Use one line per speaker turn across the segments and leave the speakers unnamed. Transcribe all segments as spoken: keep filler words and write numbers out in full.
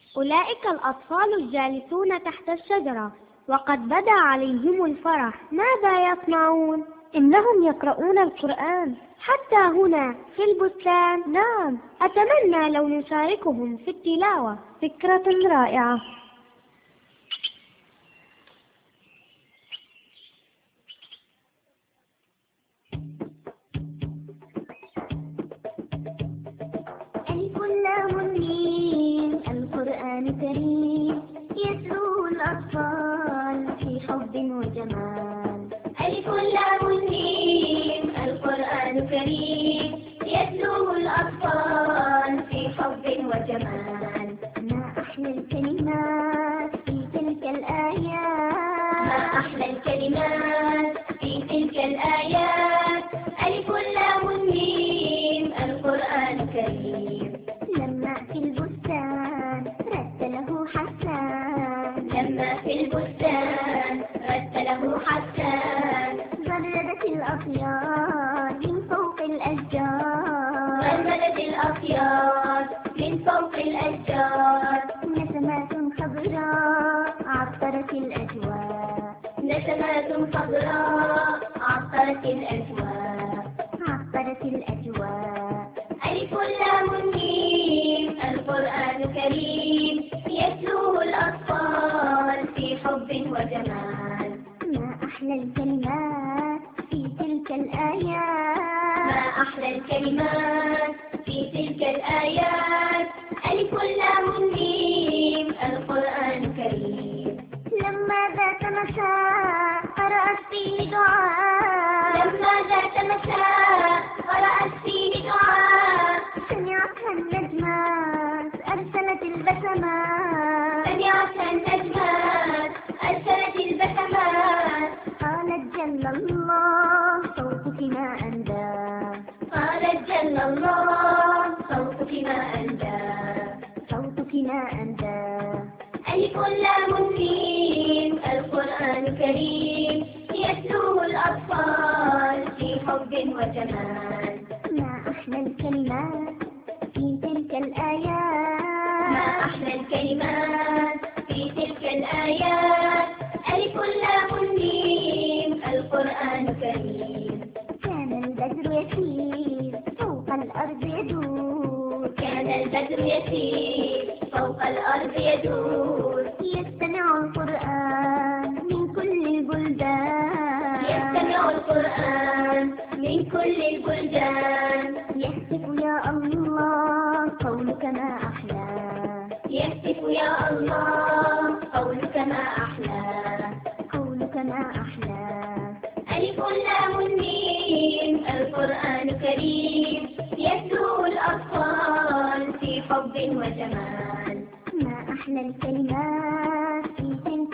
أولئك الأطفال الجالسون تحت الشجرة وقد بدا عليهم الفرح، ماذا يصنعون؟
إنهم يقرؤون القرآن.
حتى هنا في البستان؟
نعم.
أتمنى لو نشاركهم في التلاوة.
فكرة رائعة.
ألف لام ميم القرآن كريم يتلوه الأطفال في حب وجمال. ألف لام ميم القرآن كريم يتلوه الأطفال في حب وجمال. ما أحلى الكلمات في تلك الآيات، ما أحلى الكلمات في تلك الآيات. ألف لام ميم القرآن كريم. لما في البستان رتله حسان، لما في البستان رتله حسان. غردت الأطيار من فوق الأشجار، غردت الأطيار من فوق الأشجار. نسمات خضراء عطرت الأجواء، نسمات خضراء عطرت الأجواء، عطرت الأجواء. ألف لام ميم القرآن كريم يتلوه الأطفال في حب وجمال. ما أحلى الكلمات في تلك الآيات، ما أحلى الكلمات في تلك الآيات. ألف لام ميم القرآن كريم. لما ذات مساء قرأت فيه دعاء، لما ذات مساء قرأت فيه دعاء. سمعتها النجمات أرسلت البسمات، سمعتها النجمات أرسلت البسمات. قالت جل الله صوتك ما أندى، قالت جل الله صوتك ما أندى، صوتك ما أندى. ألف لام ميم القرآن كريم يتلوه الأطفال في حب وجمال. ما أحلى الكلمات في تلك الآيات، ما أحلى الكلمات في تلك الآيات. ألف لام ميم القرآن كريم. كان البدر يسير فوق الأرض يدور، كان البدر يسير فوق الأرض يدور. يستمع القرآن من كل البلدان، يستمع القرآن من كل البلدان. يهتف يا الله قولك ما أحلى، يهتف يا الله قولك ما أحلى، قولك ما أحلى. ألف لام ميم القرآن كريم يتلوه الأطفال في حب وجمال. ما أحلى الكلمات في تلك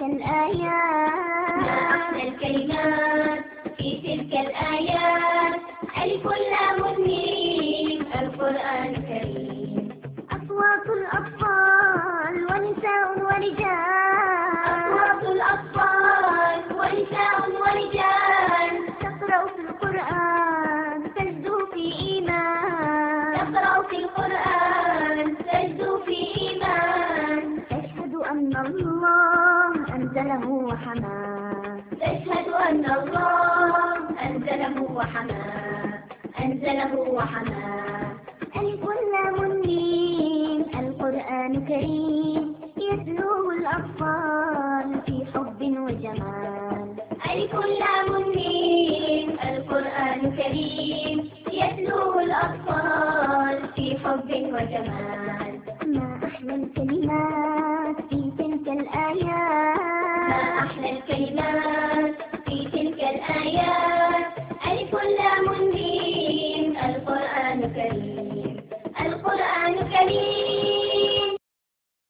الآيات، ما أحلى الكلمات في تلك الآيات. ألف لام ميم القرآن كريم. أصوات الأطفال ونساء ورجال، أصوات الأطفال ونساء ورجال. تقرأ في القرآن تجدو في إيمان، تقرأ في القرآن تجدو في إيمان. تشهد أن الله أنزله وحماه، تشهد أن الله أنزله وحماه، أنزله وحماه. ألف لام ميم القرآن كريم يتلوه الأطفال في حب وجمال. ألف لام ميم القرآن كريم يتلوه الأطفال في حب وجمال. ما أحلى الكلمات في تلك الآيات، ما أحلى الكلمات في تلك الآيات.